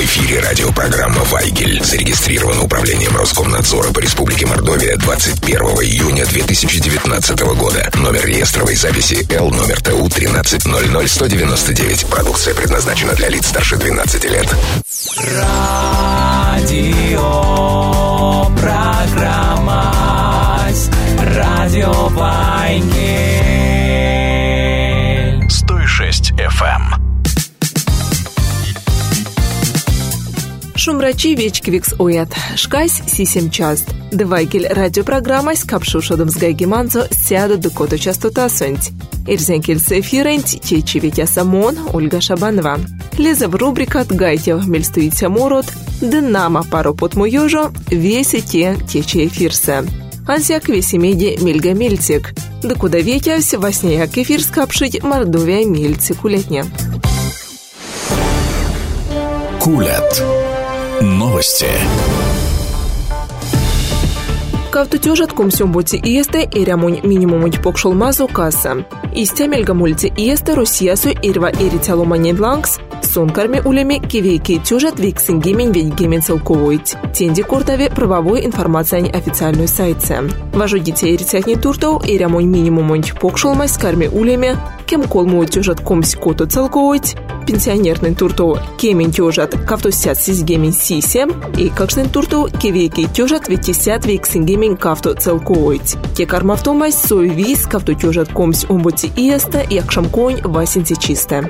эфире радиопрограмма «Вайгель». Зарегистрирована Управлением Роскомнадзора по Республике Мордовия 21 июня 2019 года. Номер реестровой записи Л номер ТУ 1300199. Продукция предназначена для лиц старше 12 лет. Радиопрограмма «Радио Вайгель». 106 FM. Шумрачи вечкивикс уят. Шкайс сисем част. Девайгель радиопрограмма с капшушодом с гайгиманцо сяду докото частота сонть. Ирзенкельс эфирент течи Витя Самон, Ольга Шабанова. Лезав рубрикат гайтев мельстуится мурот, дынама пару потмуёжо, весе те течи эфирса. Ансяк весе меди мельга мельтик. Докуда ветявсь во сняяк эфир скапшить Мордовия мельти кулятня. Кулят. Новости. Кавтутюжат комсюмботи иесте эрямонь минимумуть покшол мазу касса. Истя мельгамульти иесте Россиясу ирва эритяломанен лангс, сонкарми улеми кивейки тюжат виксингемень ведьгемен целковойт. Тенди куртаве правовой информация официальную сайтце. Важудите эритятни туртов эрямонь минимумуть покшол маскарми улеми, кем колму тюжат комсь кото целковойт, пенсионерный туртов кемень тюжат кавтосят сизгемень сисем, и какшнен туртов кивейки тюжат ветисят виксингемень кавто целковойт. Те кармавтомась сой виз кавто тюжат комсь умботи иеста якшам конь васинте чисто.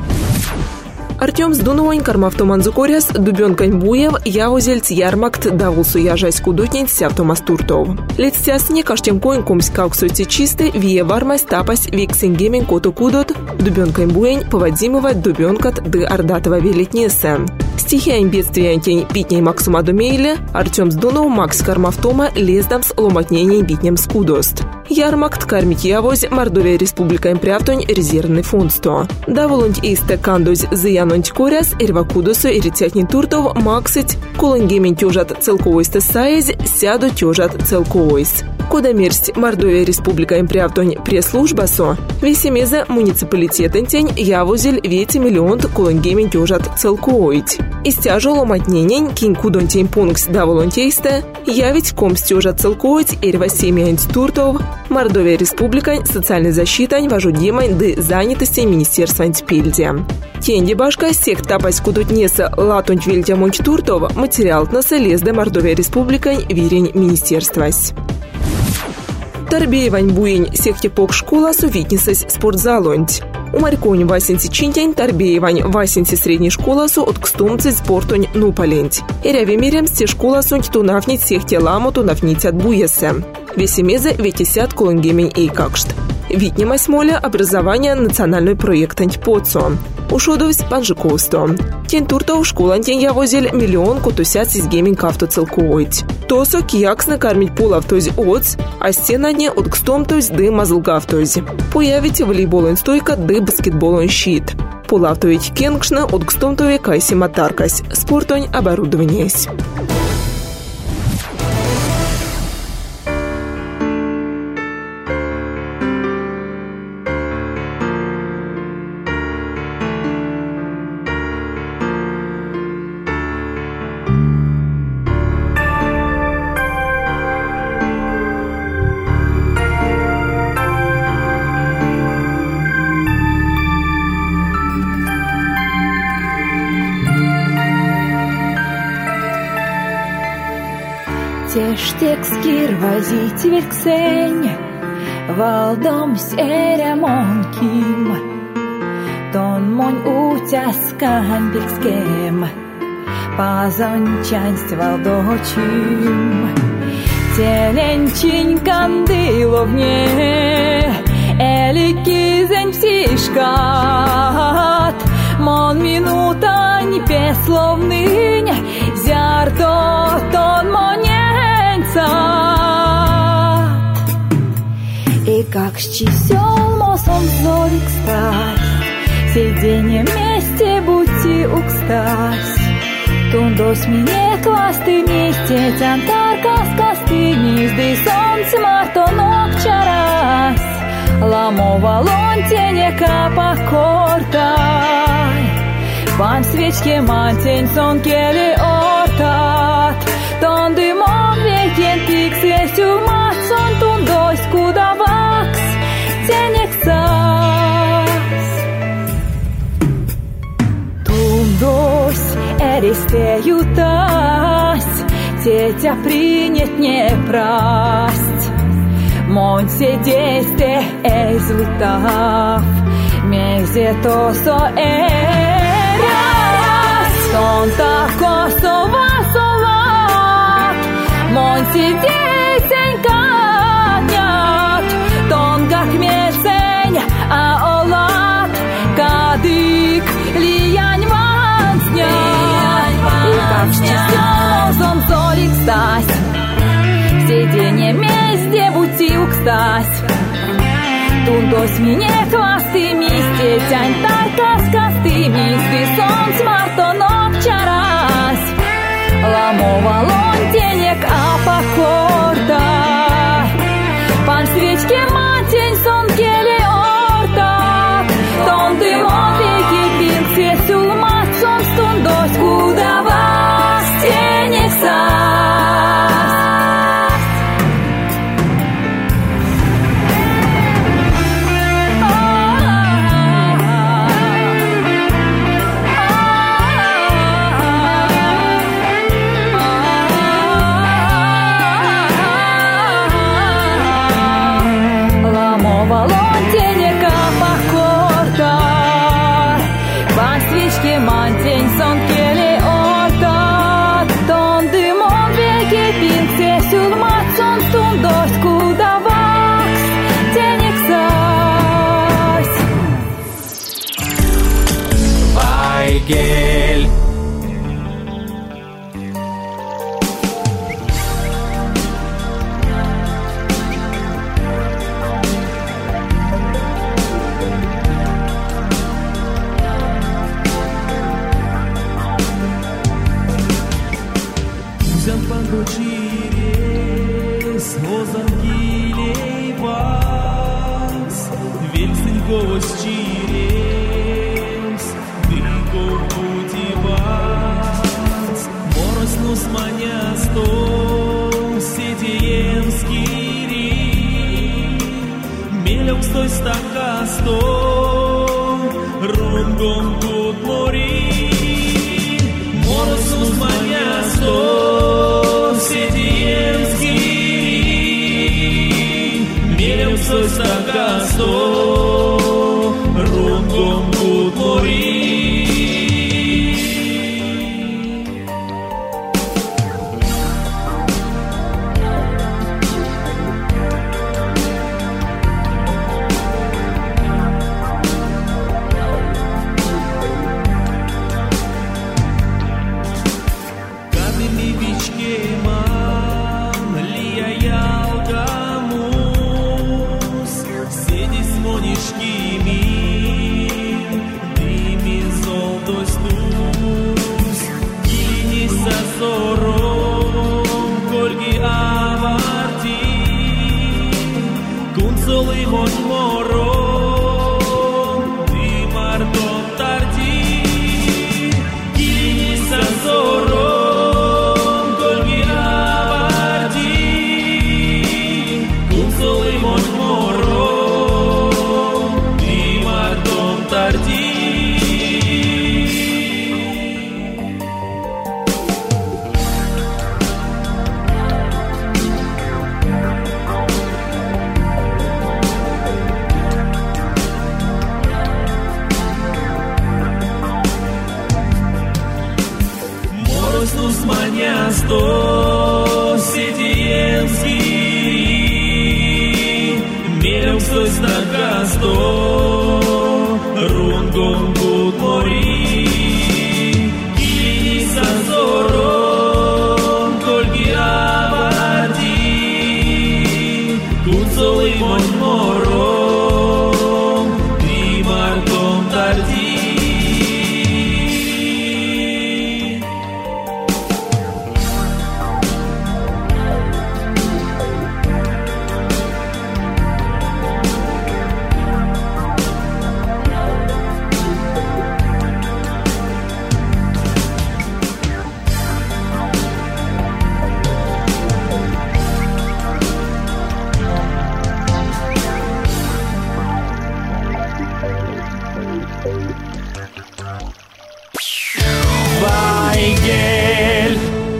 Артем Сдуновань кармавтоман зукоряс дубенкань буев явозельц ярмакт давулсу яжась кудутнень сявтомас туртов. Летстясне каштем конь комсь кауксуйте чисты вие вармась тапась виксингемень кото кудот дубенкань буень поводимывать дубенкат ды ардатова велетнеса. Стихиянь бедствиянтень питней Максума Думейле Артем Сдунов Макс кармавтома лездамс ломатненей битнем скудост. Ярмакт кармить явоз Мордовия Республика импрявтонь резервный фондсто. Даволонть исте кандоз зыянонть коряс ирвакудосу иритятни туртов максить колонгемень тюжат целковойсте саез сяду тюжат целковойс. Кодамерсть Мордовия Республика импрявтонь пресс-службасо весемеза муниципалитетентень явозель вети миллион колонгемень тюжат целковойт. Истяжо ломатненень кинь кудонтень пункс даволонтейсте явить комс тюжат целковойт ирва семьянть туртов Мордовия Республика социальной защитань важудимань ды занятости Министерства антипельдия. Тенди башка сек тапась кудутнеса латунть вильтямонч туртов материал тнаса лезда Мордовия Республика вирень министерствась. Тарбеевань буень сектипок школа сувитнесась спортзалонть. Умарьконь васенси чинтень Тарбеевань васенси средней школасу от кстумцы спортонь нупаленть. Эряви меремсти школасунть тунафнить сехте ламу тунафнить от буесе. Весемезе ветисят колонгемень эйкакшт. Витнемась моля образование национальный проектанть ПОЦО. Ушодовсь панжиковсто. Тень туртов школантень явозель миллион кутусят сизгемень кавто целковойт. Тосо киякс накармить полавтоз оц, а стенадне от кстомтоз ды мазлгавтоз. Появите волейболон стойка ды баскетболон щит. Полавтовить кенгшна от кстомтове кайси матаркась. Спортонь оборудованиесь. Тештекскир возить вельксень, валдом серемон ким, тон монь утяскан бельскем, пазончансть валдочим. Теленчин кандиловне, эликизень всишкат, мон минутань песловнынь, зярто тон монь. И как с чисел мосом зорик стать, сиденье вместе будьте укстась. Тундось мне класты вместе, тянтарка с костыни, сды солнце мартонок чарась. Ламова лонтенека покортай, Pan свечке мантень сон келе ортат, тонды мон векен тиксесю матсон тундось куда вакс тенексас. Тундось эристеютась, тетя принять не прасть. Монсе дейсте эзлутав, мезе тосо эрас, сон тако сова солат. Монсе дейсен канят, тон как месень аолат, кадык лиянь ванснят. И как часом солик стась, сиденье месте бутилк стась. Тундось мине хвасты мисте, тянь тарка скасты мисты, сон смартонок чарась. Ламова лонтенек апакорта, пан свечке матень сон келе орта. Тон дымон веки пинг сесюл матсон, тундось куда вас тенек сас. Мантень сон келе орта, тон дымон веки пинг сесюл матсон, тундось куда вакс тенексас. Вайгель. Вайгель.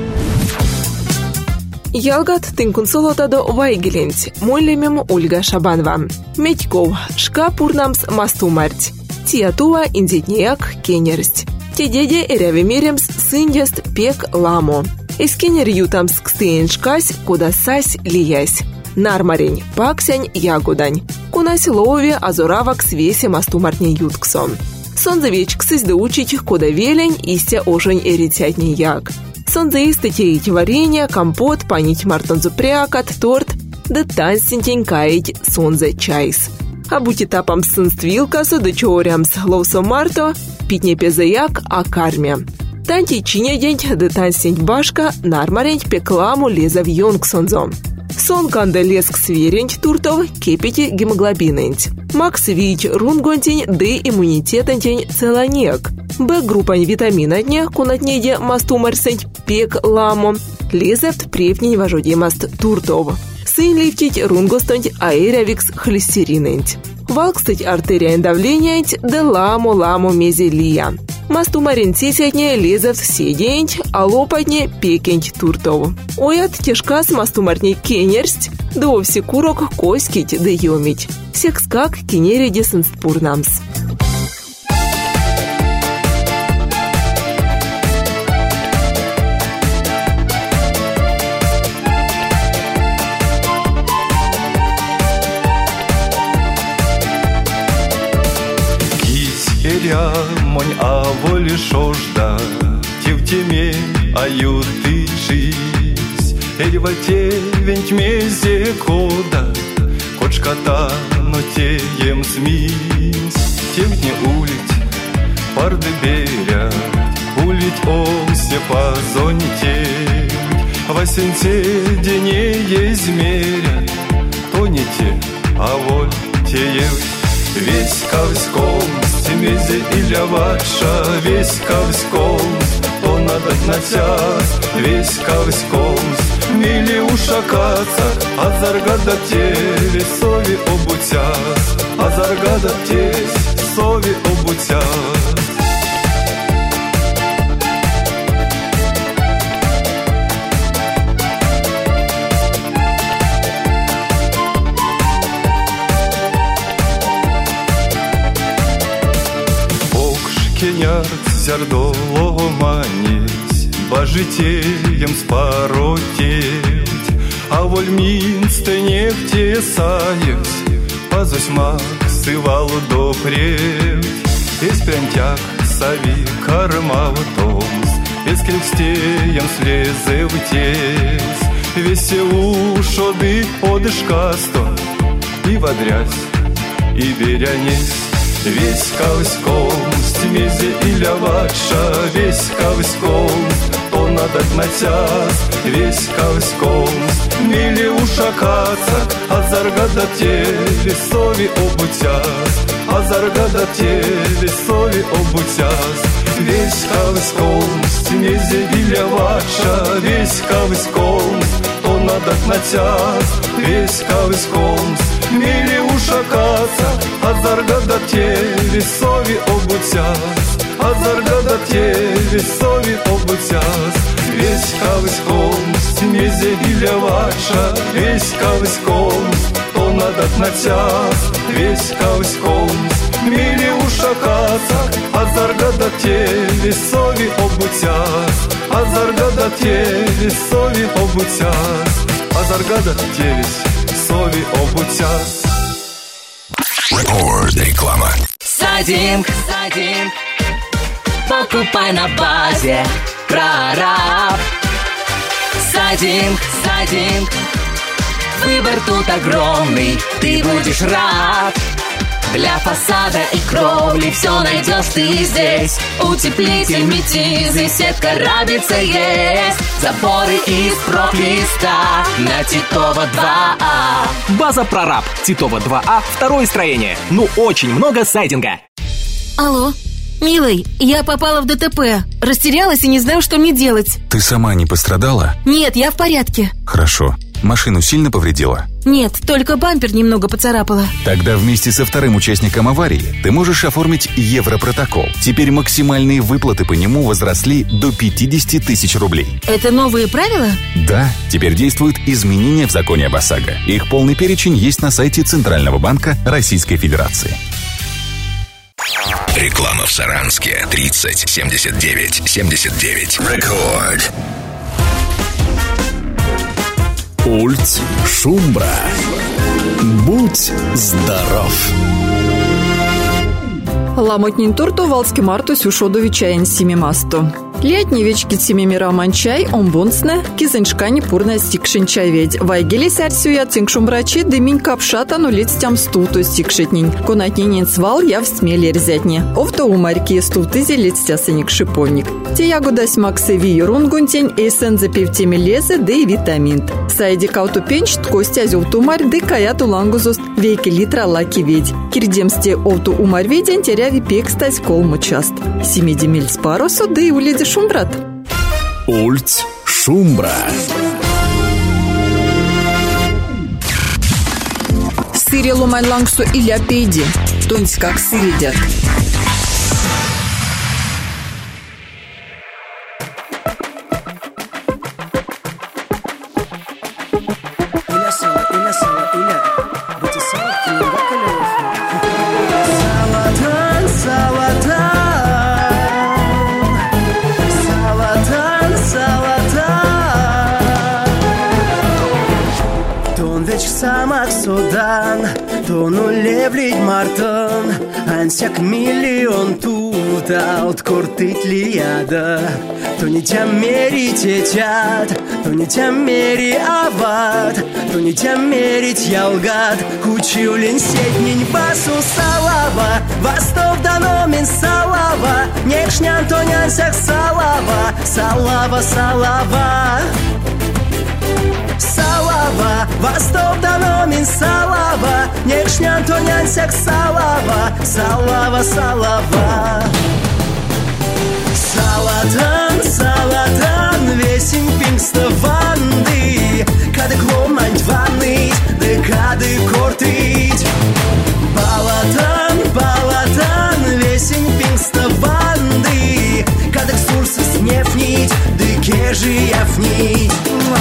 Ялгат тынкун солотадо Вайгелинц. Мойлемем Ольга Шабанова. Медьков. Шка пурнамс мастумарть. Тиатуа индетнеяк кенерсть. Те-деде эрявемеремс сындест пек ламо. Эскенер ютамс кстыеншкась, куда сась лиясь. Нармарень, паксянь, ягудань. Кунась лови азоравак свесе мастумартне ютксон. Сонзавеч ксызды учить, куда велень, истя ожень эритятне як. Сонзаисты теить варенье, компот, панить мартонзупрякат, торт, да тансентень каить сонзе чайс. А бутитапам сынствилкасу, да чоорямс ловсо марто, питне пезаяк, а карме. Танти чинедень, да тансень башка, нармарень пекламу леза в йонг сонзом. Сон канда леск сверень туртов, кепити гемоглобинень. Макс вич рунгонтень, д иммунитетентень целонек. Б группань витамина дня, кунатнеде мастумарсень пек ламо. Лезефт препнень вожодимаст туртов. Сын лифтить рунгостонть аэровикс холестериненть. Валкстать артериайн давлениянть, да ламо мезелия. Мастумарин сесятне лезефт седеньть, а лопатне пекенть туртов. Оят тяжкас мастумарне кенерсть, да овсе курок коськить да йомить. Секскак кенереде сынстпурнамс. Монь а волі шожда, тевтеме ают и жизнь. Эльвате венть мезе кода, кочката, но теем смись. Тевтне улить, парды беря, улить осе позонтеть. Васенте дене езмеря, тонете, а воль теев. Весь ковском, стемезе иля ваша, весь ковском, то надо натяс, весь ковском, мили ушакаца, а заргада теле сови обутяс, а заргада тесь сови обутяс. Кенярц зярдолого манить, бажитеем спаротеть, а воль минсте нефте саец, пазусьмак сывал допреть, из прянтяк сави карма в томс, из крестеем слезе в тес, веселу шоды одышкасто, и водрясь, и берянись. Весь ковском, стемезе иля ваша, весь ковском, то надо натяс, весь ковском, мили ушакаца, а заргада теле сови обутяс, а заргада теле сови обутяс. Весь ковском, стемезе иля ваша, весь ковском, то надо натяс, весь ковском, мили ушакаца, а заргада теле сови обутяс, а заргада теле сови обутяс. Весь ковском, стемезе иля ваша, весь ковском, то надо натяс, весь ковском, мили ушакаца, а заргада теле сови обутяс, а заргада теле сови обутяс, а заргада теле сови обутяс. Реклама. Садим, покупай на базе прораб. Садим, выбор тут огромный, ты будешь рад. Для фасада и кровли все найдешь ты здесь. Утеплитель метизы, сетка рабица есть. Заборы из профлиста на Титова 2А. База Прораб, Титова 2А, второе строение. Ну, очень много сайдинга. Алло, милый, я попала в ДТП. Растерялась и не знаю, что мне делать. Ты сама не пострадала? Нет, я в порядке. Хорошо. Машину сильно повредила? Нет, только бампер немного поцарапала. Тогда вместе со вторым участником аварии ты можешь оформить Европротокол. Теперь максимальные выплаты по нему возросли до 50 тысяч рублей. Это новые правила? Да, теперь действуют изменения в законе об ОСАГО. Их полный перечень есть на сайте Центрального банка Российской Федерации. Реклама в Саранске. 30 79 79. Рекорд. Ульц Шумбра. Будь здоров. Ламотнин турту валски марту сюшоду чаян сими масту. Летний вечки цими романчай, омбунсне, кизеншкани пурна стикшин чай ведь. Вайгели сярсюя цингшумбрачи, дымень капшата, но летстям стуту стикшитнин. Конатнинин свал я в смеле рзятне. Овто умарки стутызи летстя сыник шиповник. Те ягодась максеви ерунгунтень, эйсен запивтеми лезе, да и витамин. Сайди кауту пенчт, костя зюлтумарь, да каяту лангузост, вейки литра лаки ведь. Кирдемсте овту умарь ведень, теряви пек стась колму част. 7 демель спаросу, да и уледи Шумбрат. Ульц Шумбра. Сыре ломай лангсу или апейди. Тонсь как сыредят. Самак Судан, тону левлить мартон, ансяк миллион тут, аут куртыть лияда. То не тям мери тетят, то не тям мери ават, то не тям мерить ялгат, кучиулин сетнень басу салава, востов даномин салава, нешнян то нянсяк салава, салава, салава. Салава, восток даномин салава, нешнян то нянсяк салава, салава, салава. Салатан, салатан, весень пингставанды, кады кломань ванныть, да кады кортыть. Балатан, балатан, весень пингставанды, кады ксурсы снефнить, да кежи яфнить.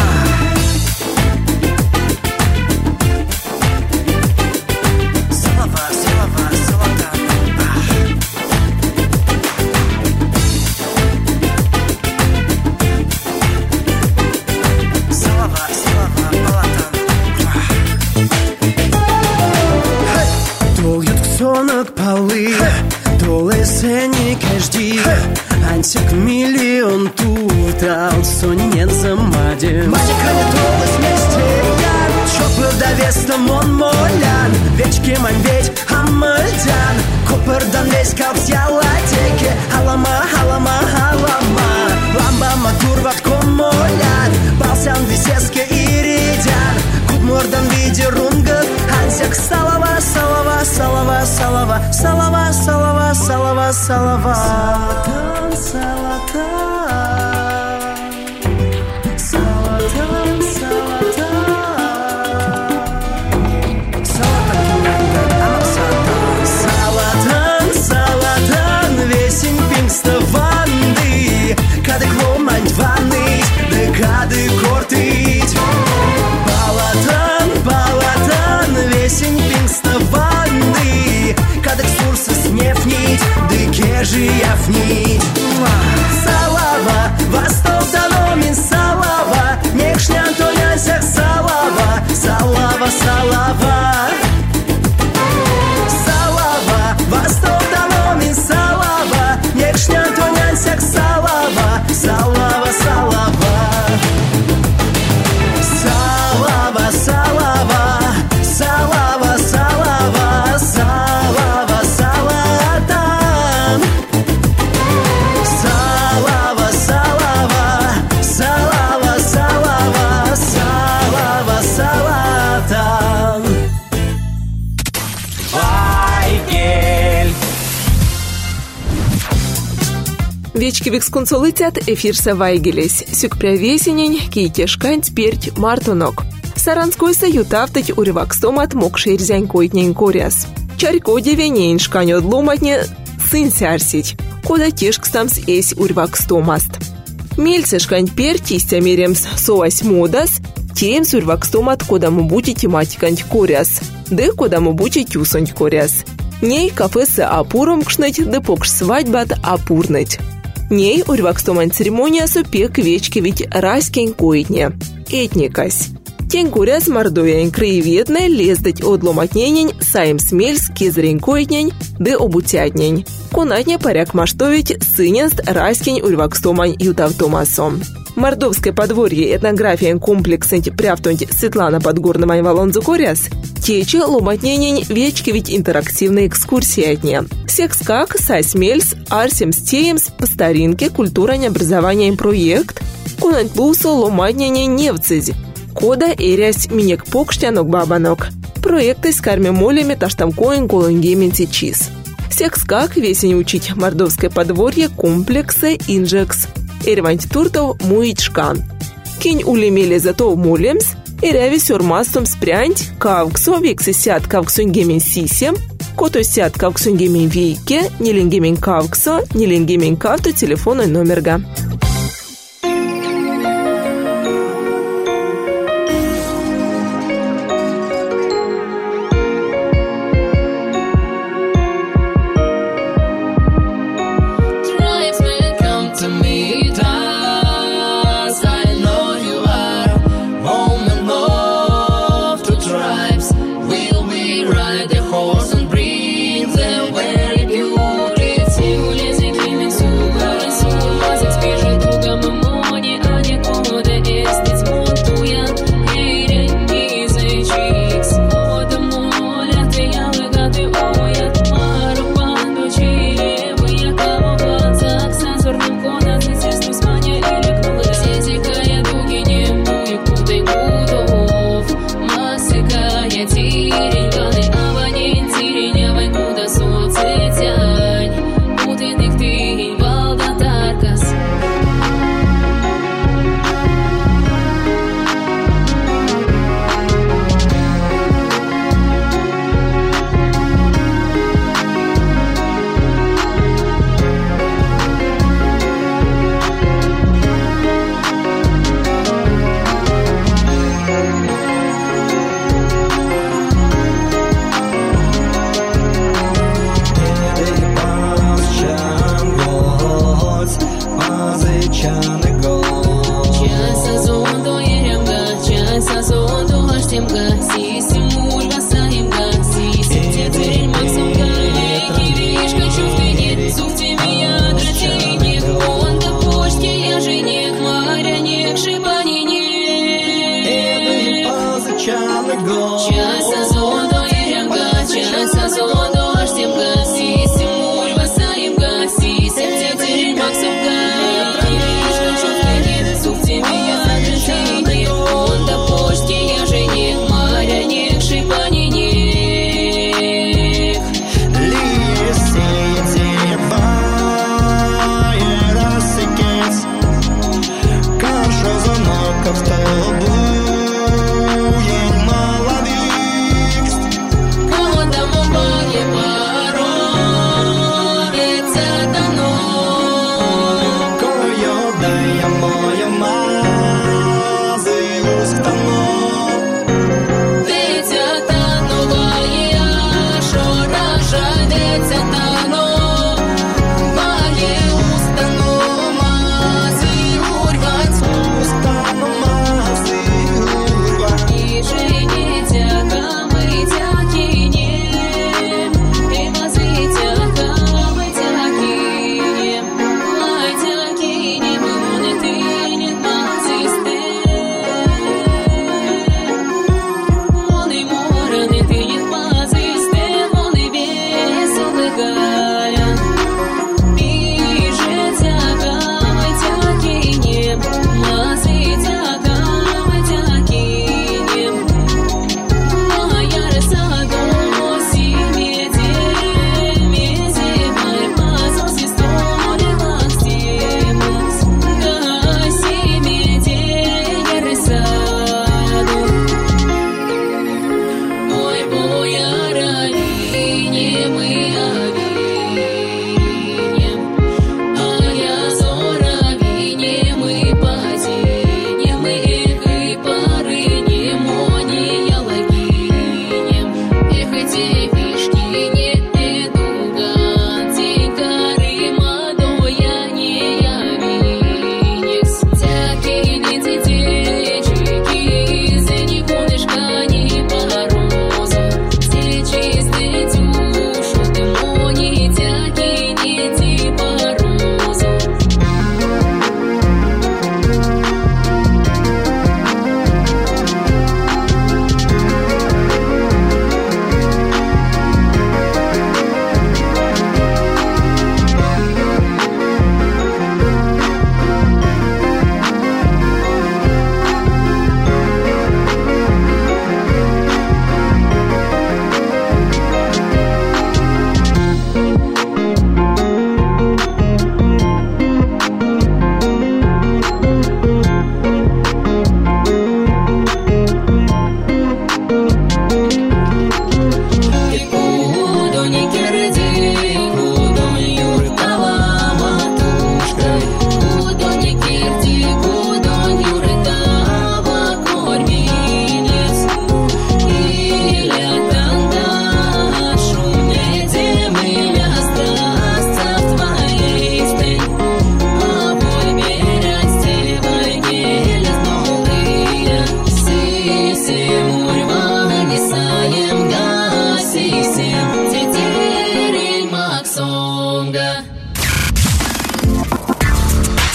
Ансяк миллион тут, а он сонен замаде. Мальчика не толась вместе, я чопыр довестом он молян. Вечки мань ведь хамальдян, копырдан весь капсяла теке. Халама, халама, халама, ламба матур ватком молян. Балсян висеске и редян, кубмурдан виде рунгат. Ансяк салава, салава, салава, салава, салава, салава, салава, салава. Салатан, салатан, салатан, салатан, весень пингставанды, кады кломань ванныть, да кады кортыть. Балатан, балатан, весень пингставанды, кады ксурсы снефнить, да кежи яфнить. Салава, восток даномин салава, нешнян то нянсяк салава, салава, салава. Салава, восток даномин салава, нешнян то нянсяк салава, салава, салава. Салава, салава, салава, салава, салава, салатан. Салава, салава, салава, салава, салава, салатан. Вайгель. Вечки виксконсолитят эфирса Вайгелес. Сюк прявесенень, кейтешкань сперть мартунок. Саранской саютавтать уревакстомат мокшерзянь койтнень коряс. Чарько девенень шканет ломатне сын сярсить. Кода тешкстамс эсь уревакстомаст. Мельце шкань пертистя меремс соась модас, теемс уревакстомат кодаму бути тематиканть коряс. Де кодаму бути тюсонть коряс. Ней кафесы апуром кшнать, де покш свадьбат апурнать. Ней уревакстомань церемония супек вечки ведь раскень койтне. Этникась. Тень куряс мордоянь краеведне лездать одломатненень, саим смельс кизрень койтнень, де обутятнень. Конатне паряк маштовить сыненст раскень уревакстомань ютавтомасом. Мордовское подворье этнография комплексент прявтонть Светлана Подгорномань Валонзу коряс. Течи ломатненень вечки ведь интерактивные экскурсии от не. Секс как сасмельс, арсем стеемс по старинке культурань образования проект. Конать лусо ломатненень невцидь. Кода эрясь минек покштянок бабанок. Проекты с карми молями таштамкоин колонгементи чиз. Секс как весень учить мордовское подворье комплексы инжекс. Эрванть туртов муичкан. Кинь улемели зато молемс, эряви сюрмастом спрянть, кавксо вексы сят кавксунгемен сисем, кото сят кавксунгемен вейке, нелингемен кавксо, нелингемен кавто телефонный номерга. Experience.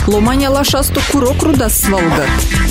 Ломаня лашасту курок руда свалгат.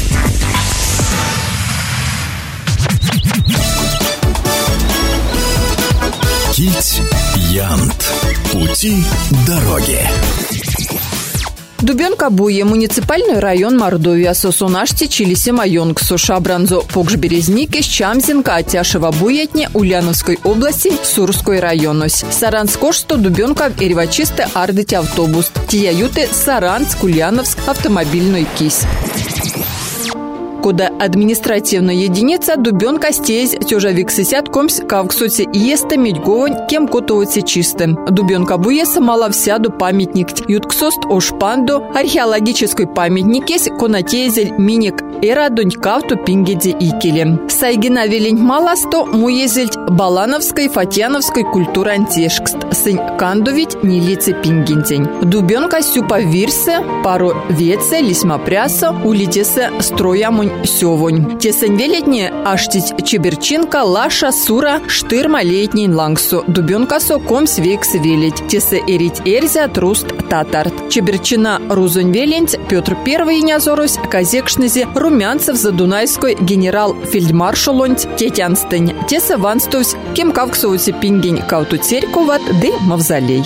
Кить Янт. Пути дороги. Дубенка буе, муниципальный район Мордовия, Сосунашти, Чилисема, Йонгсу, Шабранзо, Покш-Березники, Щамзинка, Атяшева, Буетне, Ульяновской области, Сурской районось. Саранскошто, Дубенка, Эревачисты, Ардыть автобус. Тияюты, Саранск, Ульяновск, автомобильный кись. Кода административная единица Дубенка стезь тёжавик сысят комс кавксоте иеста медьговань кем котовоте чистым. Дубенка буеса мала всяду памятник ютксост ошпанду археологический памятник есть конатезель миник эра донькавту пингеде икеле. Сайгина велень маласто муезельть Балановской Фатьяновской культура антешкст сынь кандовить нелице пингентень. Дубенка сюпа вирсе пару веце лисьма пряса улитесе строямунь сёвонь. Тесень велетне аштить чеберчинка лаша сура штырма летней лангсу. Дубенка со комс векс велеть. Тесе эрить эрзя труст татарт. Чеберчина рузонь веленть Петр I нязорось казекшнызе Румянцев задунайской генерал-фельдмаршалонть Тетянстынь. Тесе ванстусь кем кавксоуси пингень кауту церковат ды мавзолей.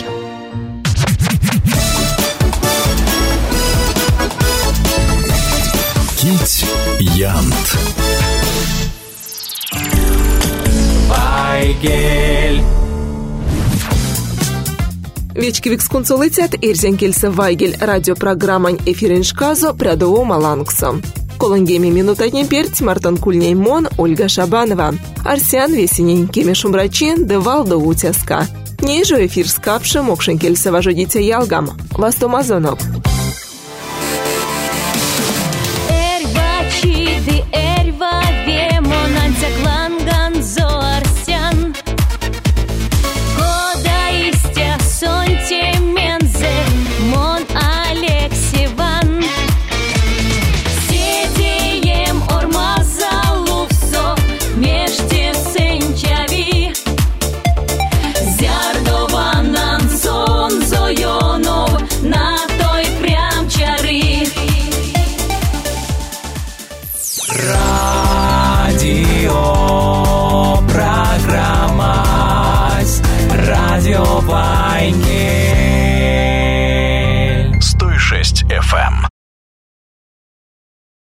Кить Янт. Вайгель. Вечки викскунцолитет Ирзенкельса Вайгель радиопрограммань эфириншказо прядово маланксо. Колонгеми минутатне перть Мартан Кульнеймон Ольга Шабанова. Арсян весенень кеме шумрачин девалдо утяска. Нейжо эфир скапше мокшенкельса вожодите ялгам. Вастомазонок. Радио Вайгель.